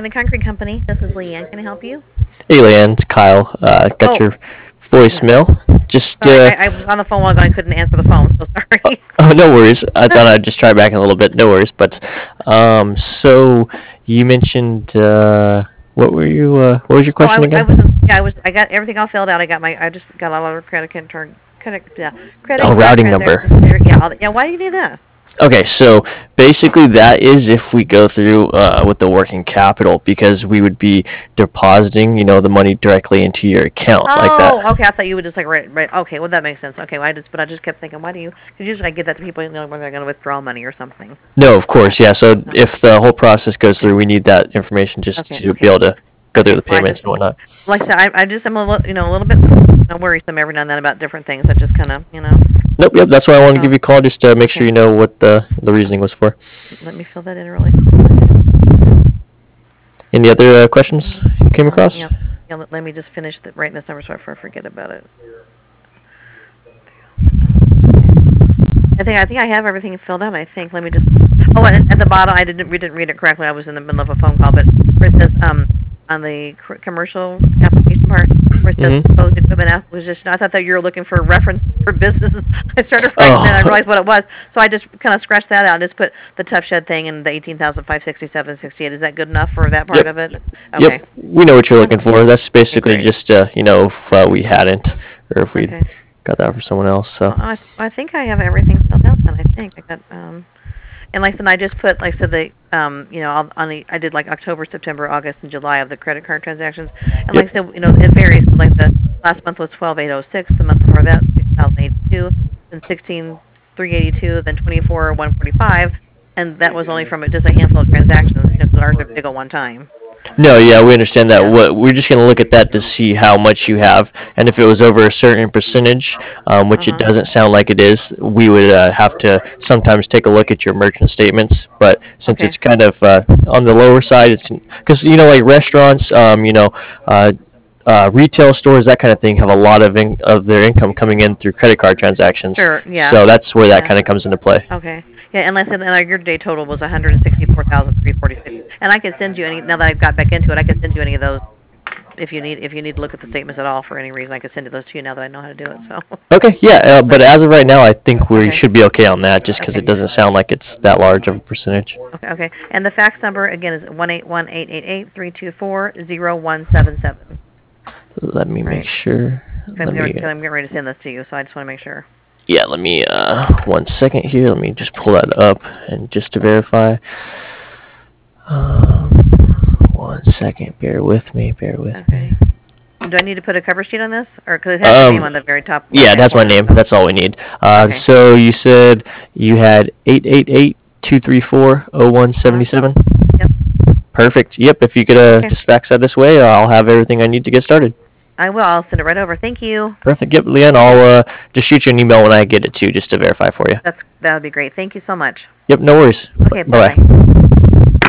Brandon Concrete Company. This is Leanne. Can I help you? Hey, Leanne, it's Kyle. Got Oh, your yeah. voicemail. Just, Sorry, I was on the phone while I couldn't answer the phone, so sorry. oh, no worries. I thought I'd just try back in a little bit. No worries. So you mentioned, what was your Oh, question I again? was, yeah, I got everything all filled out. I just got a lot of credit Oh, card routing number. transactions here. Yeah, yeah. Why do you need that? Okay, so basically that is if we go through with the working capital because we would be depositing, the money directly into your account like Oh, that. okay. I thought you would just like right. Okay, well that makes sense. Okay, well, but I just kept thinking, why do you? Because usually I give that to people, when they're going to withdraw money or something. No, of Okay. course, yeah. So Oh, if the whole process goes through, we need that information just okay. to be Okay. able to go through Okay. the Well, I payments just and whatnot. like I said, I just am a little bit worrisome every now and then about different things. I just kind of Nope, yep. That's why I wanted to So give you a call just to make sure okay, you know what the reasoning was for. let me fill that in really quick. Any other questions you came across? Yeah, yeah. Let me just finish writing this number so I forget about it. I think I have everything filled out. I think. Let me just. Oh, and at the bottom, we didn't read it correctly. I was in the middle of a phone call, but where it says on the commercial application part where it says Mm-hmm. proposed equipment acquisition, I thought that you were looking for reference for businesses. I started writing, then I Oh, realized what it was, so I just kind of scratched that out and just put the tough shed thing and the 18,567.68. Is that good enough for that part yep, of it? yep. Okay. We know what you're looking for. That's Okay, basically great. just if we hadn't or if we Okay. got that for someone else. Well, So I think I have everything filled out then. I think I got and like I said, I just put like I said the on the I did like October, September, August, and July of the credit card transactions, and like yep. I said, it varies. Like the last month was 12,806, the month before that 6,082, then 16,382, then 24,145, and that was only from just a handful of transactions. Because ours are big at one time. No, yeah, we understand that. Yeah. What we're just gonna look at that to see how much you have, and if it was over a certain percentage, Uh which it huh. doesn't sound like it is, we would have to sometimes take a look at your merchant statements. But since Okay. it's kind of on the lower side, it's because like restaurants, retail stores, that kind of thing, have a lot of their income coming in through credit card transactions. Sure. Yeah. So that's where that Yeah. kind of comes into play. Okay. Yeah, and like I said, and our year-to-date total was 164,346. And I can send you any. Now that I've got back into it, I can send you any of those if you need to look at the statements at all for any reason. I can send you those to you now that I know how to do it. So. Okay, yeah, but Okay. as of right now, I think we Okay. should be okay on that, just because Okay. it doesn't sound like it's that large of a percentage. Okay. Okay. And the fax number again is 1-818-888-324-0177. Let me make Right. sure. I'm Let getting, me, 'cause I'm getting ready to send this to you, so I just want to make sure. yeah, let me, 1 second here. Let me just pull that up and just to verify. Um, 1 second. Bear with me. Bear with me. Okay. Do I need to put a cover sheet on this, or because it has your name on the very top Yeah, left-hand that's my corner? name. So. That's all we need. Okay. So you said you had 888-234-0177. Uh-huh. Yep. Perfect. Yep. If you could Okay. just fax that this way, I'll have everything I need to get started. I will. I'll send it right over. Thank you. Perfect. Yep, Leanne. Okay. I'll just shoot you an email when I get it too, just to verify for you. That would be great. Thank you so much. Yep. No worries. Okay. Bye Bye bye. bye.